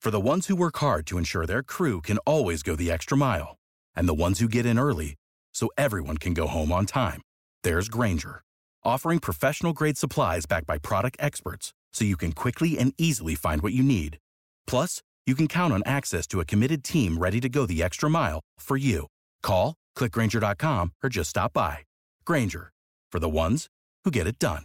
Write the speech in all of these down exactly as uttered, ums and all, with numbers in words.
For the ones who work hard to ensure their crew can always go the extra mile, and the ones who get in early so everyone can go home on time, there's Grainger, offering professional-grade supplies backed by product experts so you can quickly and easily find what you need. Plus, you can count on access to a committed team ready to go the extra mile for you. Call, click Grainger dot com, or just stop by. Grainger, for the ones who get it done.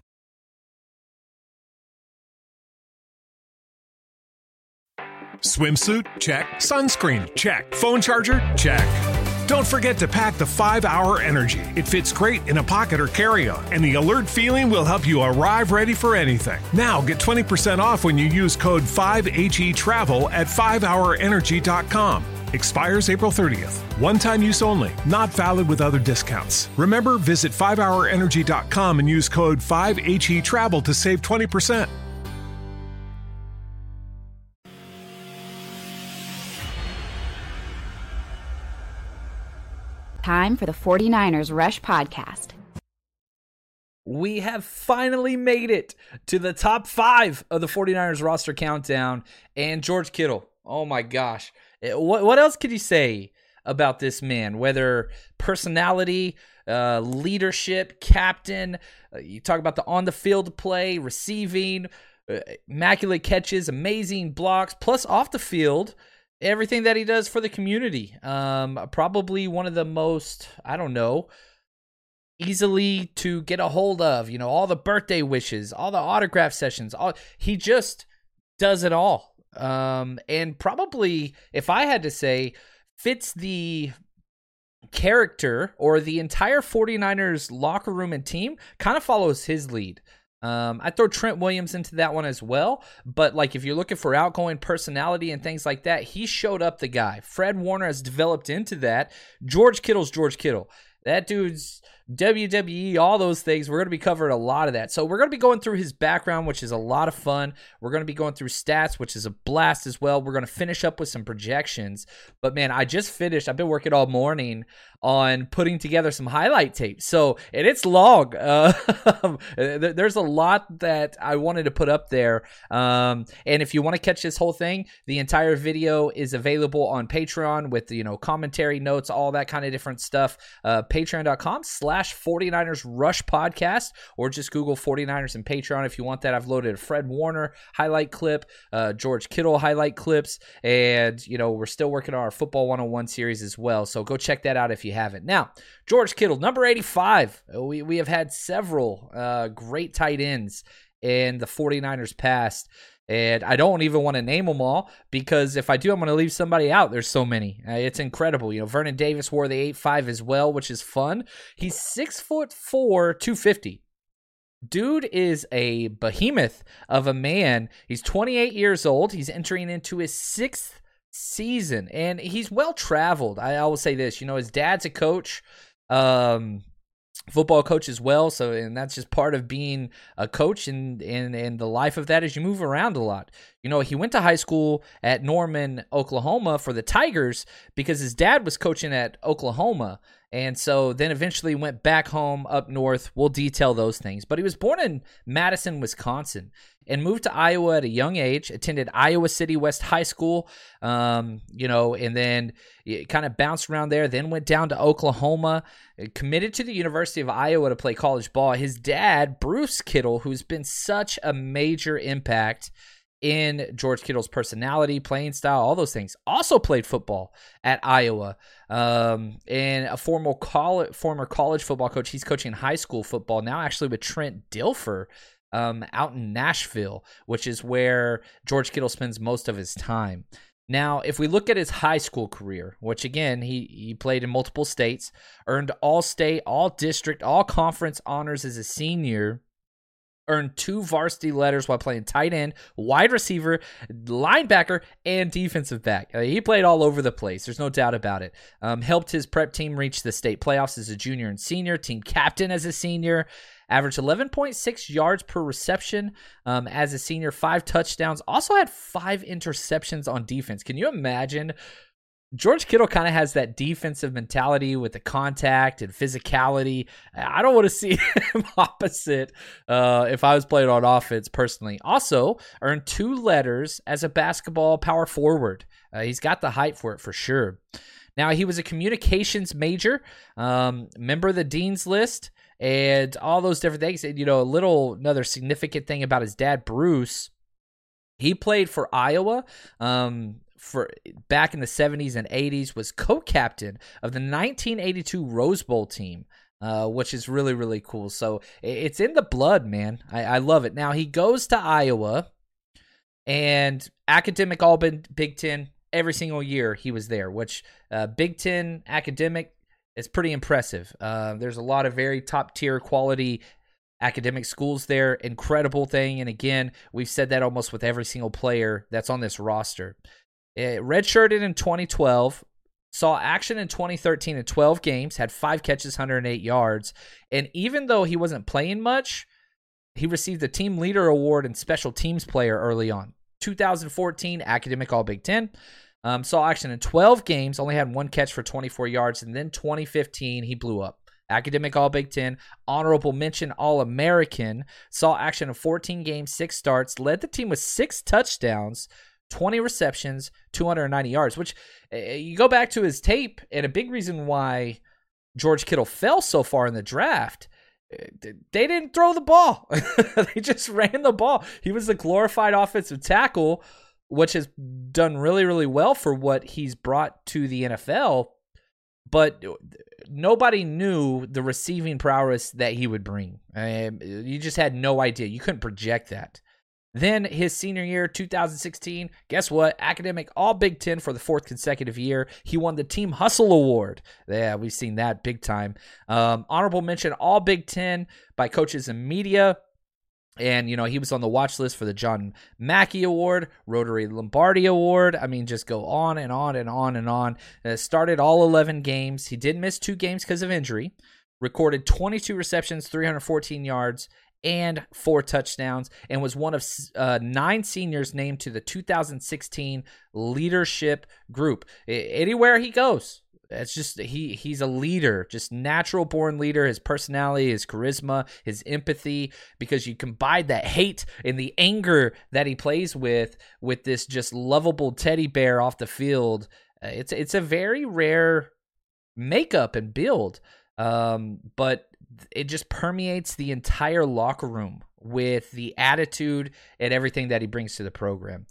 Swimsuit? Check. Sunscreen? Check. Phone charger? Check. Don't forget to pack the five hour Energy. It fits great in a pocket or carry-on, and the alert feeling will help you arrive ready for anything. Now get twenty percent off when you use code five H E travel at five hour energy dot com. Expires April thirtieth. One-time use only. Not valid with other discounts. Remember, visit five hour energy dot com and use code five H E travel to save twenty percent. Time for the forty-niners Rush Podcast. We have finally made it to the top five of the forty-niners roster countdown. And George Kittle, oh my gosh. What, what else could you say about this man? Whether personality, uh, leadership, captain, uh, you talk about the on-the-field play, receiving, uh, immaculate catches, amazing blocks, plus off the field, everything that he does for the community. Um, probably one of the most, I don't know, easily to get a hold of, you know, all the birthday wishes, all the autograph sessions, all he just does it all. Um, and probably, if I had to say, fits the character or the entire forty-niners locker room and team, kind of follows his lead. Um, I throw Trent Williams into that one as well, but like if you're looking for outgoing personality and things like that, he showed up the guy. Fred Warner has developed into that. George Kittle's George Kittle. That dude's W W E, all those things. We're going to be covering a lot of that. So we're going to be going through his background, which is a lot of fun. We're going to be going through stats, which is a blast as well. We're going to finish up with some projections. But man, I just finished. I've been working all morning on putting together some highlight tape. So, and it's long. Uh, there's a lot that I wanted to put up there. Um, and if you want to catch this whole thing, the entire video is available on Patreon with, you know, commentary notes, all that kind of different stuff. Uh, Patreon.com slash 49ers Rush Podcast, or just Google forty-niners and Patreon if you want that. I've loaded a Fred Warner highlight clip, uh, George Kittle highlight clips, and, you know, we're still working on our Football one oh one series as well. So go check that out if you haven't. Now, George Kittle, number eighty-five. We, we have had several uh, great tight ends in the forty-niners past. And I don't even want to name them all, because if I do, I'm going to leave somebody out. There's so many. Uh, it's incredible. You know, Vernon Davis wore the eight five as well, which is fun. He's six foot four, two fifty. Dude is a behemoth of a man. He's twenty-eight years old. He's entering into his sixth season, and he's well traveled. I, I will say this. You know, his dad's a coach. Um, football coach as well, so and that's just part of being a coach, and and and the life of that is you move around a lot. You know, he went to high school at Norman, Oklahoma for the Tigers because his dad was coaching at Oklahoma, and so then eventually went back home up north. We'll detail those things. But he was born in Madison, Wisconsin, and moved to Iowa at a young age, attended Iowa City West High School, um, you know, and then kind of bounced around there, then went down to Oklahoma, committed to the University of Iowa to play college ball. His dad, Bruce Kittle, who's been such a major impact in George Kittle's personality, playing style, all those things, also played football at Iowa, um, and a former college, former college football coach. He's coaching high school football now, actually with Trent Dilfer, Um, out in Nashville, which is where George Kittle spends most of his time. Now, if we look at his high school career, which again, he, he played in multiple states, earned all-state, all-district, all-conference honors as a senior, earned two varsity letters while playing tight end, wide receiver, linebacker, and defensive back. Uh, he played all over the place. There's no doubt about it. Um, helped his prep team reach the state playoffs as a junior and senior, team captain as a senior, averaged eleven point six yards per reception um, as a senior, five touchdowns. Also had five interceptions on defense. Can you imagine George Kittle kind of has that defensive mentality with the contact and physicality. I don't want to see him opposite uh, if I was playing on offense personally. Also, earned two letters as a basketball power forward. Uh, he's got the height for it for sure. Now, he was a communications major, um, member of the Dean's List, and all those different things. And, you know, a little, another significant thing about his dad, Bruce, he played for Iowa um, for back in the seventies and eighties, was co-captain of the nineteen eighty-two Rose Bowl team, uh, which is really, really cool. So it's in the blood, man. I, I love it. Now, he goes to Iowa, and academic all Big Ten, every single year he was there, which uh, Big Ten academic is pretty impressive. Uh, there's a lot of very top-tier quality academic schools there. Incredible thing. And again, we've said that almost with every single player that's on this roster. It redshirted in twenty twelve, saw action in twenty thirteen in twelve games, had five catches, one hundred eight yards. And even though he wasn't playing much, he received the Team Leader Award and Special Teams Player early on. two thousand fourteen, academic all Big Ten. Um, saw action in twelve games, only had one catch for twenty-four yards. And then twenty fifteen, he blew up. Academic all Big Ten, honorable mention All-American, saw action in fourteen games, six starts, led the team with six touchdowns, twenty receptions, two hundred ninety yards, which uh, you go back to his tape, and a big reason why George Kittle fell so far in the draft, they didn't throw the ball. They just ran the ball. He was a glorified offensive tackle, which has done really, really well for what he's brought to the N F L, but nobody knew the receiving prowess that he would bring. Um, you just had no idea. You couldn't project that. Then his senior year, two thousand sixteen, guess what? Academic all Big Ten for the fourth consecutive year. He won the Team Hustle Award. Yeah, we've seen that big time. Um, honorable mention all Big Ten by Coaches and Media. And, you know, he was on the watch list for the John Mackey Award, Rotary Lombardi Award. I mean, just go on and on and on and on. Uh, started all eleven games. He did miss two games because of injury. Recorded twenty-two receptions, three hundred fourteen yards, and four touchdowns, and was one of uh, nine seniors named to the two thousand sixteen leadership group. I- anywhere he goes, it's just he he's a leader, just natural born leader. His personality, his charisma, his empathy, because you combine that hate and the anger that he plays with with this just lovable teddy bear off the field. Uh, it's it's a very rare makeup and build, um, but it just permeates the entire locker room with the attitude and everything that he brings to the program.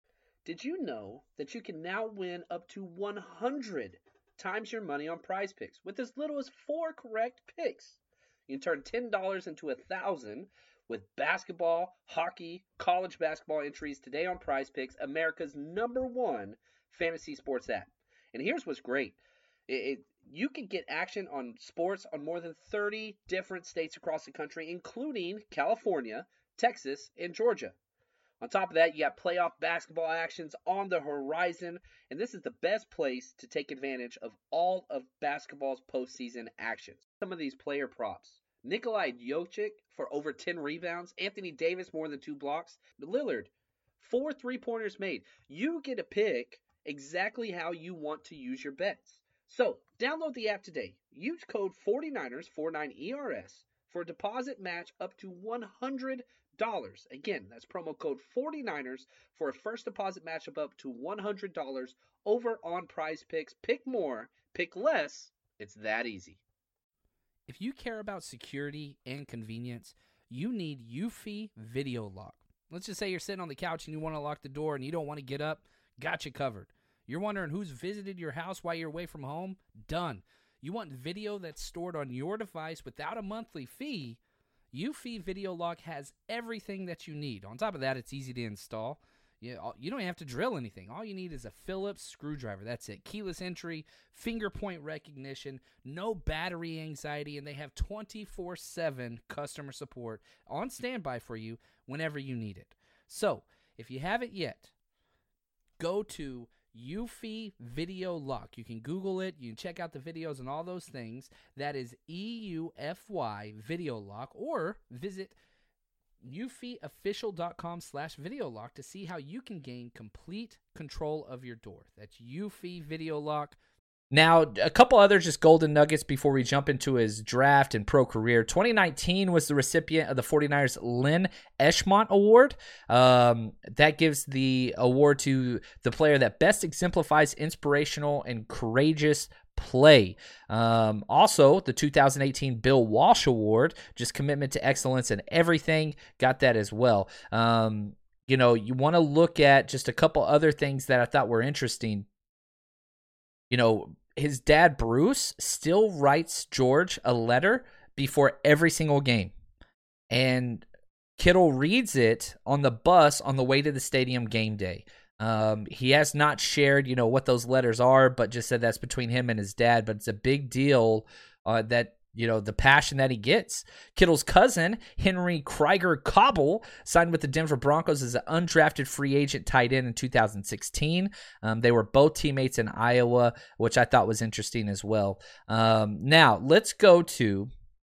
Did you know that you can now win up to one hundred times your money on Prize Picks with as little as four correct picks? You can turn ten dollars into a thousand with basketball, hockey, college basketball entries today on Prize Picks, America's number one fantasy sports app. And here's what's great. It, it, you can get action on sports on more than thirty different states across the country, including California, Texas, and Georgia. On top of that, you got playoff basketball actions on the horizon, and this is the best place to take advantage of all of basketball's postseason actions. Some of these player props. Nikolai Jokic for over ten rebounds. Anthony Davis more than two blocks. Lillard, four three-pointers made. You get to pick exactly how you want to use your bets. So, download the app today. Use code forty-niners, forty-nine E R S, for a deposit match up to one hundred dollars. Again, that's promo code forty-niners for a first deposit match of up to one hundred dollars over on Prize Picks. Pick more, pick less. It's that easy. If you care about security and convenience, you need Eufy Video Lock. Let's just say you're sitting on the couch and you want to lock the door and you don't want to get up. Got you covered. You're wondering who's visited your house while you're away from home? Done. You want video that's stored on your device without a monthly fee? Eufy Video Lock has everything that you need. On top of that, it's easy to install. You, you don't have to drill anything. All you need is a Phillips screwdriver. That's it. Keyless entry, finger point recognition, no battery anxiety, and they have twenty-four seven customer support on standby for you whenever you need it. So, if you haven't yet, go to Eufy Video Lock. You can Google it. You can check out the videos and all those things. That is E U F Y Video Lock. Or visit eufyofficial.com slash video lock to see how you can gain complete control of your door. That's Eufy Video Lock. Now, a couple other just golden nuggets before we jump into his draft and pro career. twenty nineteen was the recipient of the 49ers Len Eschmont Award. Um, that gives the award to the player that best exemplifies inspirational and courageous play. Um, also, the two thousand eighteen Bill Walsh Award, just commitment to excellence in everything, got that as well. Um, you know, you want to look at just a couple other things that I thought were interesting. You know, his dad, Bruce, still writes George a letter before every single game. And Kittle reads it on the bus on the way to the stadium game day. Um, he has not shared, you know, what those letters are, but just said that's between him and his dad. But it's a big deal uh, that, you know, the passion that he gets. Kittle's cousin, Henry Krieger Cobble, signed with the Denver Broncos as an undrafted free agent tight end in two thousand sixteen. Um, they were both teammates in Iowa, which I thought was interesting as well. Um, now, let's go to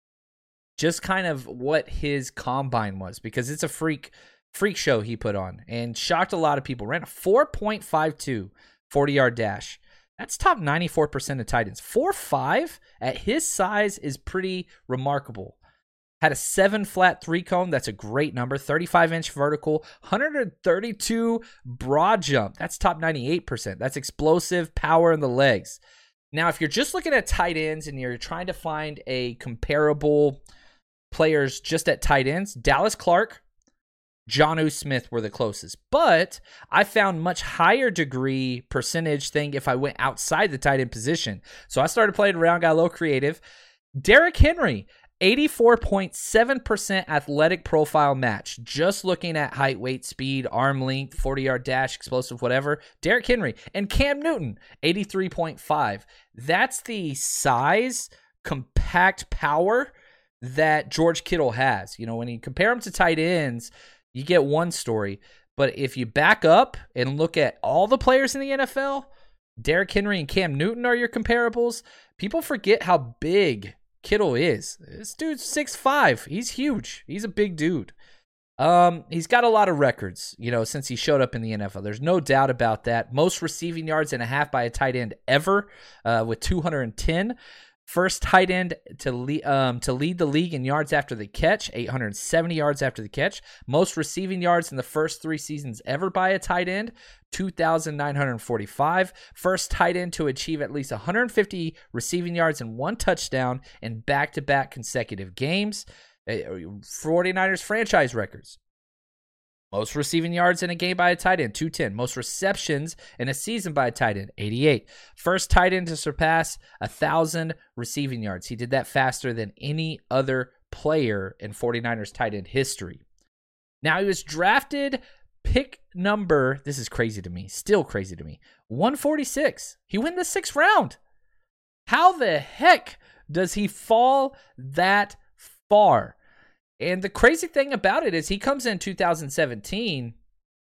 just kind of what his combine was, because it's a freak freak show he put on and shocked a lot of people. Ran a four point five two forty-yard dash. That's top ninety-four percent of tight ends. four five at his size is pretty remarkable. Had a seven flat three cone. That's a great number. thirty-five inch vertical. one thirty-two broad jump. That's top ninety-eight percent. That's explosive power in the legs. Now, if you're just looking at tight ends and you're trying to find a comparable players just at tight ends, Dallas Clark, Jonnu Smith were the closest, but I found much higher degree percentage thing if I went outside the tight end position. So I started playing around, got a little creative. Derrick Henry, eighty-four point seven percent athletic profile match. Just looking at height, weight, speed, arm length, forty-yard dash, explosive, whatever. Derrick Henry. And Cam Newton, eighty-three point five. That's the size, compact power that George Kittle has. You know, when you compare him to tight ends, you get one story, but if you back up and look at all the players in the N F L, Derrick Henry and Cam Newton are your comparables. People forget how big Kittle is. This dude's six five. He's huge. He's a big dude. Um, he's got a lot of records, you know, since he showed up in the N F L. There's no doubt about that. Most receiving yards and a half by a tight end ever, uh, with two hundred ten. First tight end to lead, um, to lead the league in yards after the catch, eight hundred seventy yards after the catch. Most receiving yards in the first three seasons ever by a tight end, two thousand nine hundred forty-five. First tight end to achieve at least one hundred fifty receiving yards and one touchdown in back-to-back consecutive games. forty-niners franchise records. Most receiving yards in a game by a tight end, two ten. Most receptions in a season by a tight end, eighty-eight. First tight end to surpass one thousand receiving yards. He did that faster than any other player in forty-niners tight end history. Now, he was drafted pick number, this is crazy to me, still crazy to me, one forty-six. He went the sixth round. How the heck does he fall that far? And the crazy thing about it is he comes in two thousand seventeen.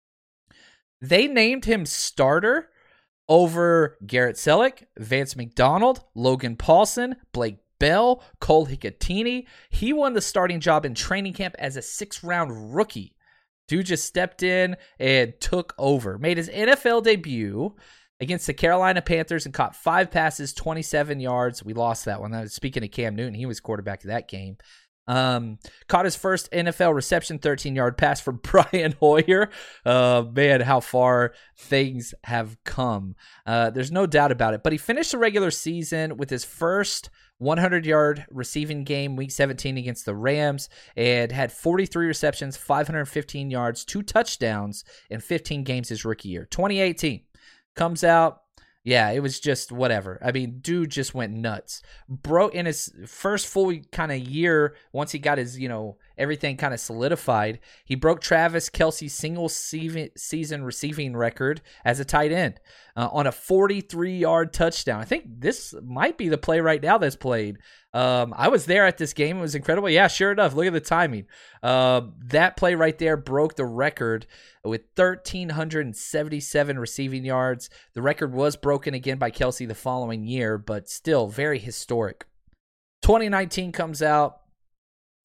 They named him starter over Garrett Selleck, Vance McDonald, Logan Paulson, Blake Bell, Cole Hicatini. He won the starting job in training camp as a sixth-round rookie. Dude just stepped in and took over. Made his N F L debut against the Carolina Panthers and caught five passes, twenty-seven yards. We lost that one. Speaking of Cam Newton, he was quarterback of that game. Um, caught his first N F L reception, thirteen-yard pass from Brian Hoyer. Uh, man, how far things have come. Uh, there's no doubt about it. But he finished the regular season with his first hundred-yard receiving game, week seventeen against the Rams, and had forty-three receptions, five hundred fifteen yards, two touchdowns in fifteen games his rookie year. twenty eighteen comes out. Yeah, it was just whatever. I mean, dude just went nuts. Broke in his first full kind of year, once he got his, you know, everything kind of solidified, he broke Travis Kelce's single season receiving record as a tight end uh, on a forty-three-yard touchdown. I think this might be the play right now that's played. Um, I was there at this game. It was incredible. Yeah, sure enough. Look at the timing. Uh, that play right there broke the record with one thousand three hundred seventy-seven receiving yards. The record was broken again by Kelce the following year, but still very historic. twenty nineteen comes out.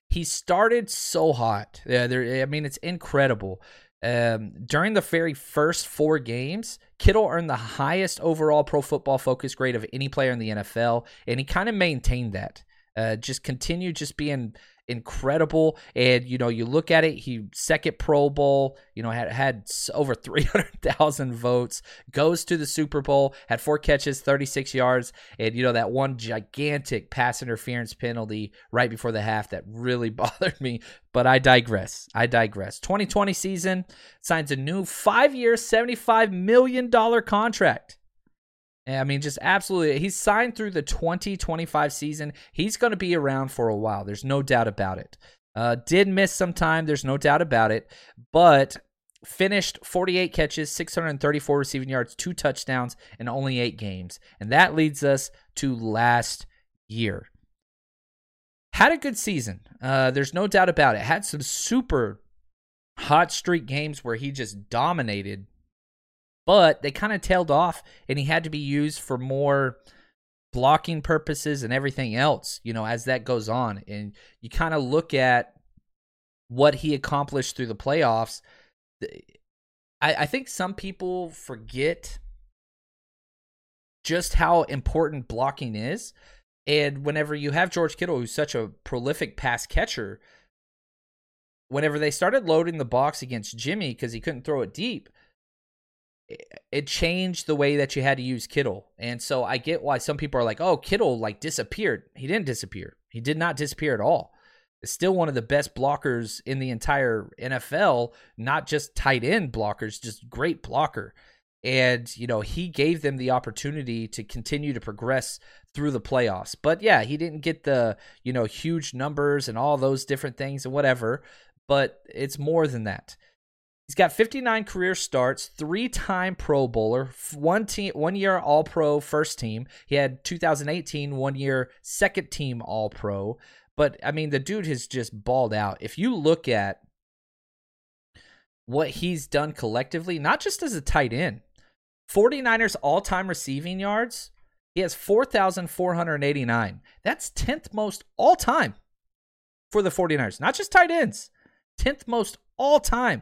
he started so hot. Yeah, there, I mean, it's incredible. Um, during the very first four games, Kittle earned the highest overall Pro Football Focus grade of any player in the N F L, and he kind of maintained that. Uh, just continued just being incredible. And, you know, you look at it, he second Pro Bowl, you know, had had over three hundred thousand votes, goes to the Super Bowl, had four catches, thirty-six yards, and, you know, that one gigantic pass interference penalty right before the half that really bothered me. But I digress. I digress. twenty twenty season, signs a new five-year, seventy-five million dollars contract. I mean, just absolutely. He's signed through the twenty twenty-five season. He's going to be around for a while. There's no doubt about it. Uh, did miss some time. There's no doubt about it. But finished forty-eight catches, six hundred thirty-four receiving yards, two touchdowns in only eight games. And that leads us to last year. Had a good season. Uh, there's no doubt about it. Had some super hot streak games where he just dominated. But they kind of tailed off, and he had to be used for more blocking purposes and everything else, you know, as that goes on. And you kind of look at what he accomplished through the playoffs. I, I think some people forget just how important blocking is. And whenever you have George Kittle, who's such a prolific pass catcher, whenever they started loading the box against Jimmy because he couldn't throw it deep, it changed the way that you had to use Kittle. And so I get why some people are like, oh, Kittle like disappeared. He didn't disappear. He did not disappear at all. It's still one of the best blockers in the entire N F L, not just tight end blockers, just great blocker. And, you know, he gave them the opportunity to continue to progress through the playoffs. But yeah, he didn't get the, you know, huge numbers and all those different things and whatever, but it's more than that. He's got fifty-nine career starts, three-time Pro Bowler, one team, one year All-Pro first team. He had two thousand eighteen, one year second team All-Pro. But, I mean, the dude has just balled out. If you look at what he's done collectively, not just as a tight end, 49ers all-time receiving yards, he has four thousand four hundred eighty-nine. That's tenth most all-time for the 49ers. Not just tight ends, tenth most all-time.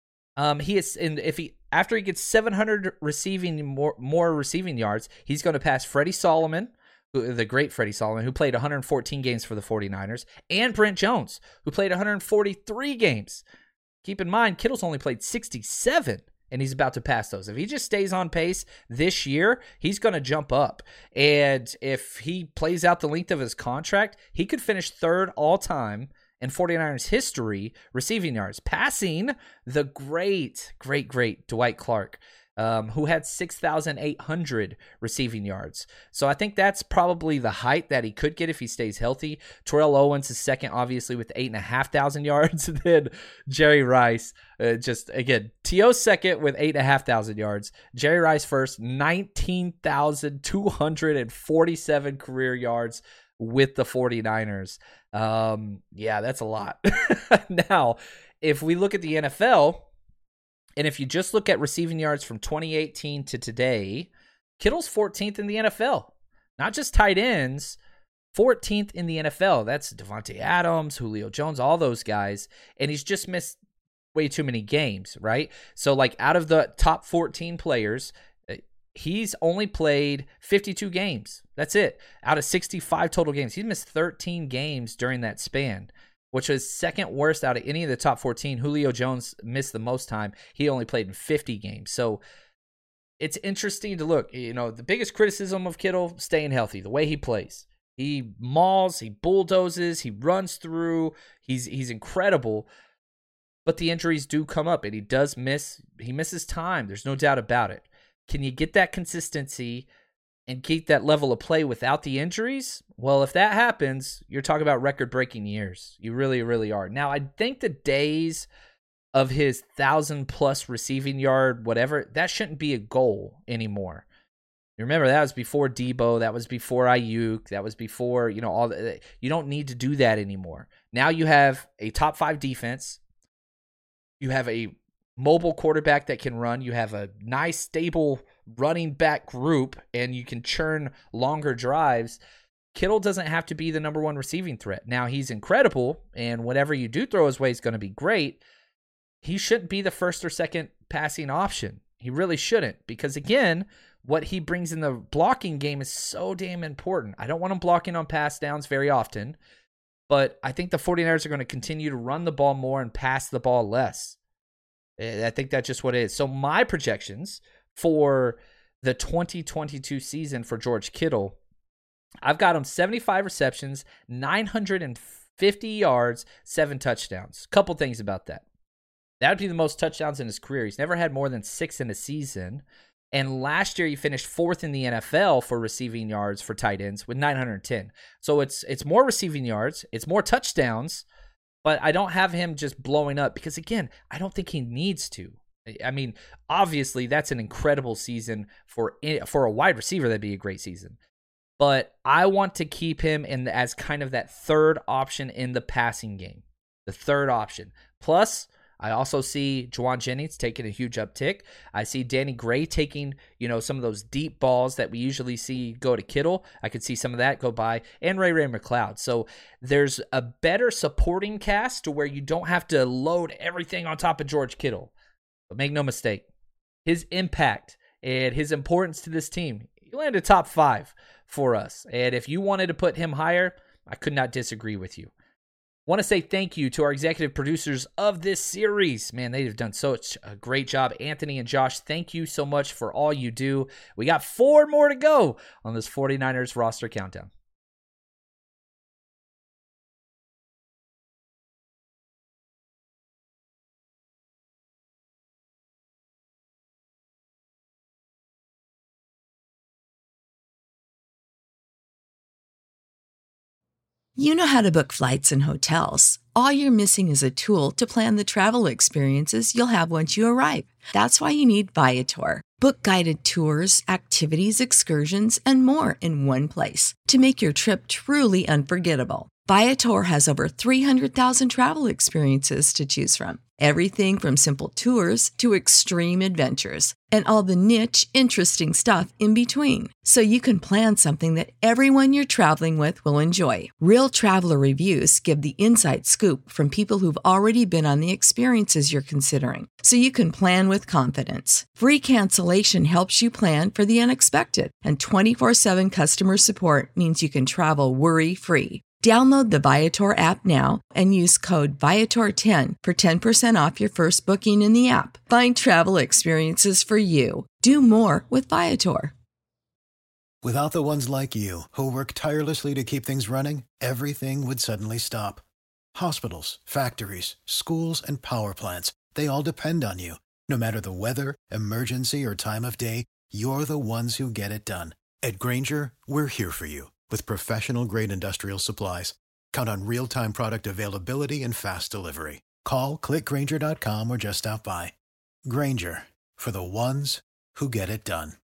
Um, he is, and if he after he gets seven hundred receiving more more receiving yards, he's going to pass Freddie Solomon, who, the great Freddie Solomon, who played one hundred fourteen games for the 49ers, and Brent Jones, who played one hundred forty-three games. Keep in mind, Kittle's only played sixty-seven, and he's about to pass those. If he just stays on pace this year, he's going to jump up. And if he plays out the length of his contract, he could finish third all time in 49ers history, receiving yards, passing the great, great, great Dwight Clark, um, who had six thousand eight hundred receiving yards. So I think that's probably the height that he could get if he stays healthy. Terrell Owens is second, obviously, with eight thousand five hundred yards. And then Jerry Rice, uh, just, again, T O second with eight thousand five hundred yards. Jerry Rice first, nineteen thousand two hundred forty-seven career yards with the 49ers. Um, yeah, that's a lot. Now, if we look at the N F L, and if you just look at receiving yards from twenty eighteen to today, Kittle's fourteenth in the N F L. Not just tight ends, fourteenth in the N F L. That's Devontae Adams, Julio Jones, all those guys. And he's just missed way too many games, right? So, like, out of the top fourteen players, he's only played fifty-two games. That's it. Out of sixty-five total games. He's missed thirteen games during that span, which is second worst out of any of the top fourteen. Julio Jones missed the most time. He only played in fifty games. So it's interesting to look. You know, the biggest criticism of Kittle, staying healthy, the way he plays. He mauls, he bulldozes, he runs through. He's he's incredible. But the injuries do come up, and he does miss. He misses time. There's no doubt about it. Can you get that consistency and keep that level of play without the injuries? Well, if that happens, you're talking about record-breaking years. You really, really are. Now, I think the days of his one thousand plus receiving yard, whatever, that shouldn't be a goal anymore. You remember, that was before Debo. That was before Ayuk. That was before, you know, all the, you don't need to do that anymore. Now you have a top five defense. You have a mobile quarterback that can run. You have a nice, stable running back group, and you can churn longer drives. Kittle doesn't have to be the number one receiving threat. Now, he's incredible, and whatever you do throw his way is going to be great. He shouldn't be the first or second passing option. He really shouldn't, because, again, what he brings in the blocking game is so damn important. I don't want him blocking on pass downs very often, but I think the 49ers are going to continue to run the ball more and pass the ball less. I think that's just what it is. So my projections for the twenty twenty-two season for George Kittle, I've got him seventy-five receptions, nine hundred fifty yards, seven touchdowns. Couple things about that. That would be the most touchdowns in his career. He's never had more than six in a season. And last year, he finished fourth in the N F L for receiving yards for tight ends with nine hundred ten. So it's it's more receiving yards. It's more touchdowns. But I don't have him just blowing up because, again, I don't think he needs to. I mean, obviously, that's an incredible season for for a wide receiver. That'd be a great season. But I want to keep him in as kind of that third option in the passing game. The third option. Plus, I also see Juwan Jennings taking a huge uptick. I see Danny Gray taking, you know, some of those deep balls that we usually see go to Kittle. I could see some of that go by, and Ray Ray McCloud. So there's a better supporting cast to where you don't have to load everything on top of George Kittle. But make no mistake, his impact and his importance to this team, he landed top five for us. And if you wanted to put him higher, I could not disagree with you. Want to say thank you to our executive producers of this series. Man, they've done such a great job. Anthony and Josh, thank you so much for all you do. We got four more to go on this 49ers roster countdown. You know how to book flights and hotels. All you're missing is a tool to plan the travel experiences you'll have once you arrive. That's why you need Viator. Book guided tours, activities, excursions, and more in one place to make your trip truly unforgettable. Viator has over three hundred thousand travel experiences to choose from. Everything from simple tours to extreme adventures and all the niche, interesting stuff in between. So you can plan something that everyone you're traveling with will enjoy. Real traveler reviews give the inside scoop from people who've already been on the experiences you're considering. So you can plan with confidence. Free cancellation helps you plan for the unexpected. And twenty-four seven customer support means you can travel worry-free. Download the Viator app now and use code Viator ten for ten percent off your first booking in the app. Find travel experiences for you. Do more with Viator. Without the ones like you, who work tirelessly to keep things running, everything would suddenly stop. Hospitals, factories, schools, and power plants, they all depend on you. No matter the weather, emergency, or time of day, you're the ones who get it done. At Grainger, we're here for you. With professional-grade industrial supplies, count on real-time product availability and fast delivery. Call, click Grainger dot com, or just stop by. Grainger, for the ones who get it done.